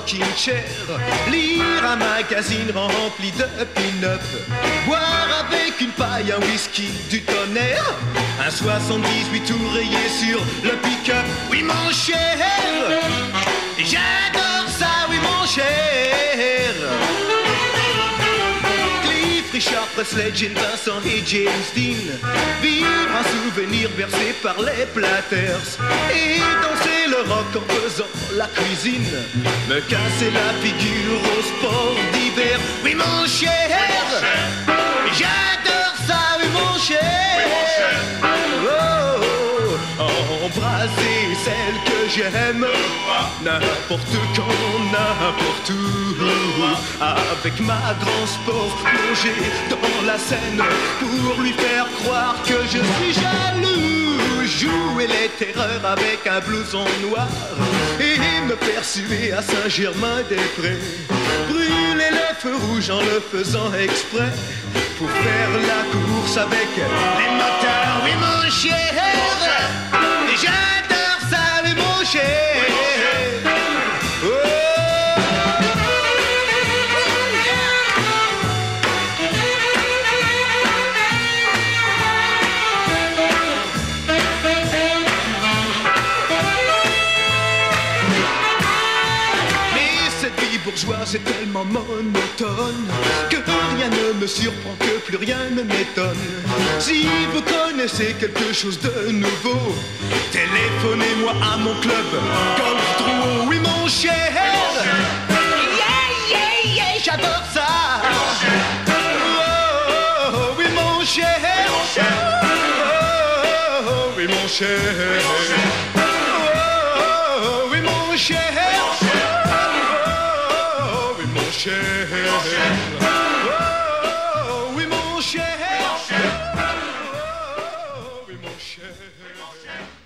rocking chair, lire un magazine rempli de pin-up, boire avec une paille un whisky du tonnerre, un 78 tout rayé sur le pick-up. Oui mon cher, j'adore ça, oui mon cher. Cliff, Richard Presley, Jane Vincent et James Dean, vivre un souvenir bercé par les Platters et danser le rock en faisant la cuisine, me casser la figure au sport d'hiver. Oui mon cher, j'adore ça, oui mon cher. Embrasser celle que j'aime, n'importe quand, n'importe où, avec ma grand sport plongé dans la Seine, pour lui faire croire que je suis jaloux. Jouer les terreurs avec un blouson noir et me persuader à Saint-Germain-des-Prés, brûler le feu rouge en le faisant exprès, pour faire la course avec les motards. Oui mon cher, j'adore ça, oui mon cher. Oh. Mais cette vie bourgeoise est tellement monotone que rien ne me surprend, que plus rien ne m'étonne. Si vous connaissez quelque chose de nouveau, téléphonez-moi à mon club Golf Drouot. Oui mon cher, yeah, yeah, yeah, j'adore ça. Oh, oui mon cher, oh, oui mon cher, oh, oui mon cher, oh, oui mon cher, oh, oui mon cher, oh, oui mon cher.